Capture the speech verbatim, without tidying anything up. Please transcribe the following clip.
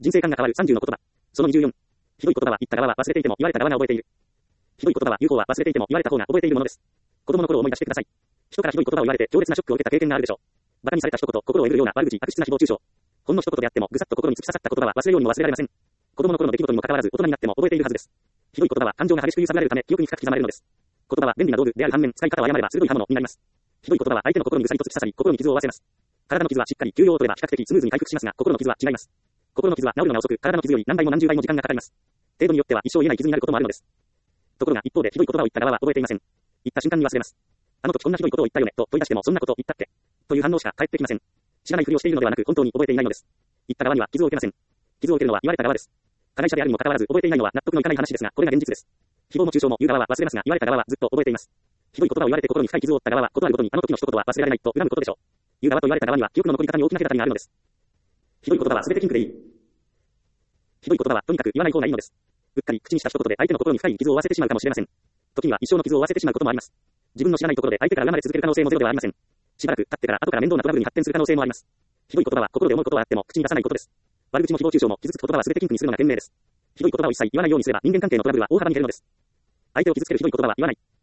人生観が変わるさんじゅうの言葉。そのにじゅうよん。ひどい言葉は言った側は忘れていても言われた側が覚えている。ひどい言葉は言う方は忘れていても言われた方が覚えているものです。子供の頃を思い出してください。人からひどい言葉を言われて強烈なショックを受けた経験があるでしょう。馬鹿にされた一言、心をえぐるような悪口、悪質な誹謗中傷。ほんの一言であってもぐさっと心に突き刺さった言葉は忘れようにも忘れられません。子供の頃の出来事にもかかわらず大人になっても覚えているはずです。ひどい言葉は感情が激しく揺さぶられるため記憶に深く刻まれるのです。言葉は便利な道具である反面使い方を誤れば鋭い刃物になります。ひどい言葉は相手の心にぐさりと突き刺さり心に傷を負わせます。体の傷はしっかり休養を取れば比較的スムーズに回復しますが、心の傷は違います。心の傷は治るのが遅く、体の傷より何倍も何十倍も時間がかかります。程度によっては一生癒えない傷になることもあるのです。ところが一方でひどい言葉を言った側は覚えていません。言った瞬間に忘れます。あの時こんなひどいことを言ったよねと問い出してもそんなこと言ったってという反応しか返ってきません。知らないふりをしているのではなく本当に覚えていないのです。言った側には傷を受けません。傷を受けるのは言われた側です。加害者であるにもかかわらず覚えていないのは納得のいかない話ですが、これが現実です。誹謗も中傷も言う側は忘れますが、言われた側はずっと覚えています。ひどい言葉を言われて心に深い傷を負った側はことあるごとにあの時の一言は忘れられないと恨むことでしょう。言う側と言われた側には記憶の残り方に大きな隔たりがあるのです。ひどい言葉は全て禁句でいい。ひどい言葉はとにかく言わない方がいいのです。うっかり口にした一言で相手の心に深い傷を負わせてしまうかもしれません。時には一生の傷を負わせてしまうこともあります。自分の知らないところで相手から恨まれ続ける可能性もゼロではありません。しばらく経ってから後から面倒なトラブルに発展する可能性もあります。ひどい言葉は心で思うことはあっても口に出さないことです。悪口も誹謗中傷も傷つく言葉は全て禁句にするのが賢明です。ひどい言葉を一切言わないようにすれば人間関係のトラブルは大幅に減るのです。相手を傷つけるひどい言葉は言わない。